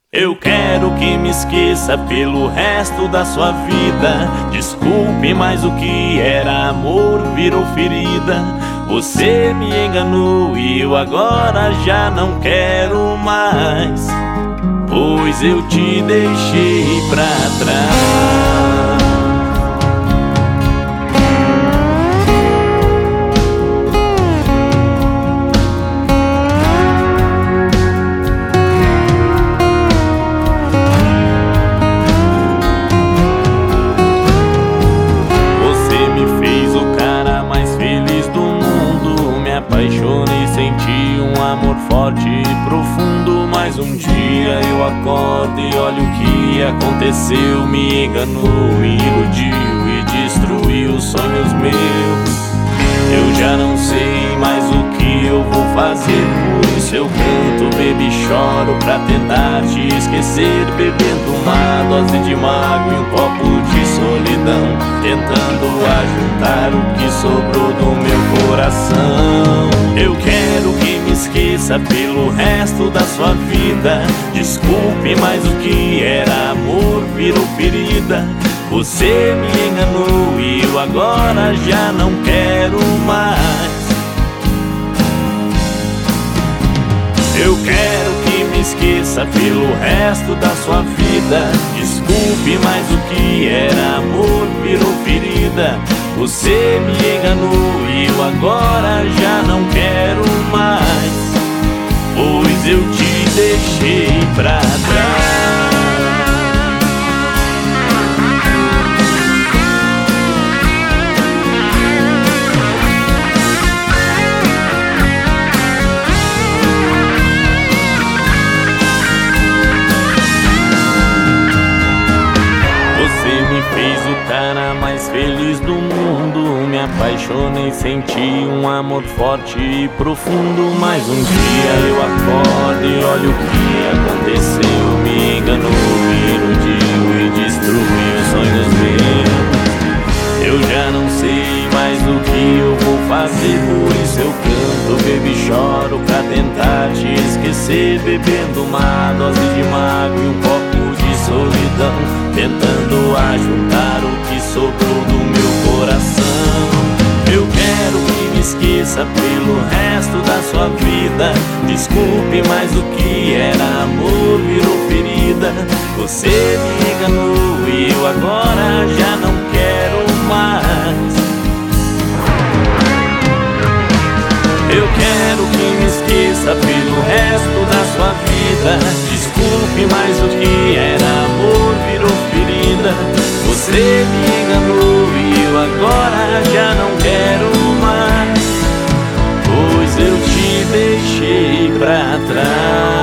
Eu quero que me esqueça pelo resto da sua vida. Desculpe, mas o que era amor virou ferida. Você me enganou e eu agora já não quero mais, pois eu te deixei pra trás. Apaixonei, senti um amor forte e profundo. Mas um dia eu acordo e olho o que aconteceu. Me enganou, me iludiu e destruiu os sonhos meus. Eu já não sei mais o que eu vou fazer, por isso eu canto, bebo e choro pra tentar te esquecer. Bebendo uma dose de mágoa e um copo de solidão, tentando ajuntar o que sobrou do meu coração. Eu quero que me esqueça pelo resto da sua vida. Desculpe, mas o que era amor virou ferida. Você me enganou e eu agora já não quero mais. Eu quero que me esqueça pelo resto da sua vida. Desculpe, mas o que era amor virou ferida. Você me enganou e eu agora já não quero mais, pois eu te deixei pra trás. Fez o cara mais feliz do mundo. Me apaixonei, senti um amor forte e profundo. Mas um dia eu acordo e olho o que aconteceu. Me enganou, me iludiu e destruiu os sonhos meus. Eu já não sei mais o que eu vou fazer, por isso eu canto, bebo e choro pra tentar te esquecer. Bebendo uma dose de mágoa e um copo de solidão, tentando ajuntar o que sobrou do meu coração. Eu quero que me esqueça pelo resto da sua vida. Desculpe, mas o que era amor virou ferida. Você me enganou e eu agora já não quero mais. Eu quero que me esqueça pelo resto da sua vida. Desculpe, mas o que era amor virou ferida. Você me enganou e eu agora já não quero mais, pois eu te deixei pra trás.